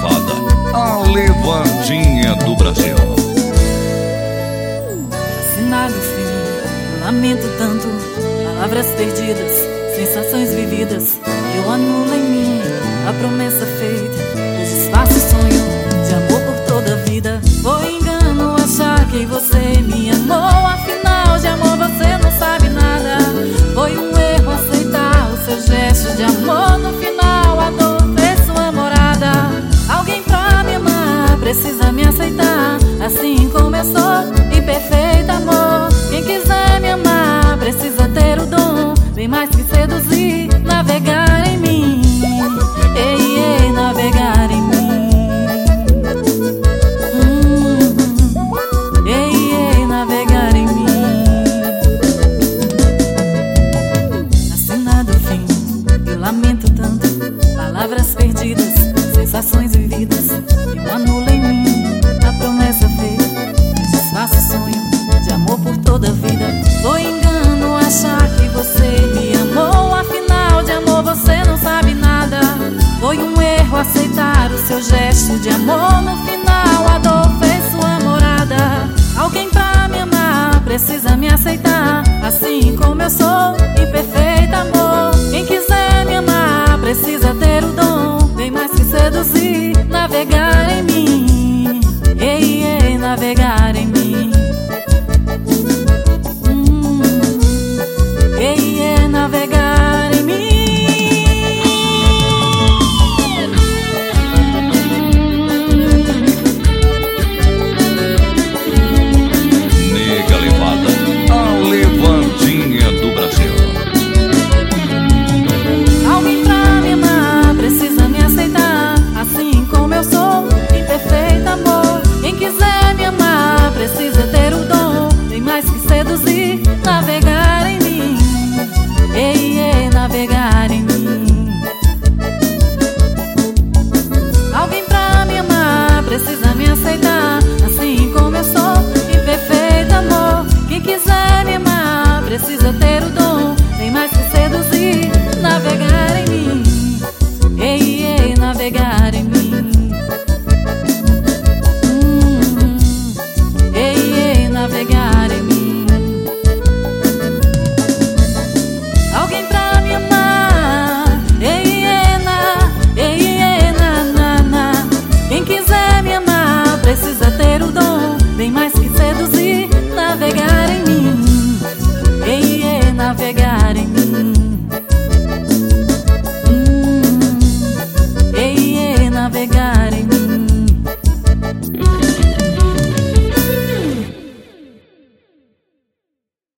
elevada, a levadinha do Brasil. Assinado o fim, lamento tanto, palavras perdidas, sensações vividas. Eu anulo em mim a promessa feita, eu desfaço o sonho de amor por toda a vida. Foi engano achar que você me amou, afinal de amor você não sabe nada. Foi um erro aceitar o seu gesto de amor, no final a dor fez sua morada. Alguém pra me amar precisa me aceitar, assim como eu sou, imperfeito amor. Quem quiser me amar precisa ter o dom, bem mais que seduzir, navegar em mim. Ei, ei, navegar em mim. Ei, ei, navegar em mim. Assinado o fim, eu lamento tanto, palavras perdidas, sensações vividas. Eu anulo em mim a promessa feita, desfaço o sonho de amor por toda a vida. Foi engano achar que você me amou, afinal de amor você não sabe nada. Foi um erro aceitar o seu gesto de amor, no final a dor fez sua morada. Alguém pra me amar precisa me aceitar, assim como eu sou, imperfeito amor. Quem quiser me amar precisa ter o dom, bem mais que seduzir, navegar em mim. Ei, ei, navegar em mim. Ei, ei, navegar em mim. Nega levada, a levadinha do Brasil. Alguém pra me amar precisa me aceitar, assim como eu sou, imperfeito amor. Quem quiser me amar precisa ter o dom, bem mais que seduzir, navegar em mim. Ei, ei, navegar em mim. Alguém pra me amar precisa me aceitar, assim como eu sou, imperfeito amor. Quem quiser me amar precisa ter o dom, bem mais que seduzir, navegar em mim. Ei, ei, navegar em mim.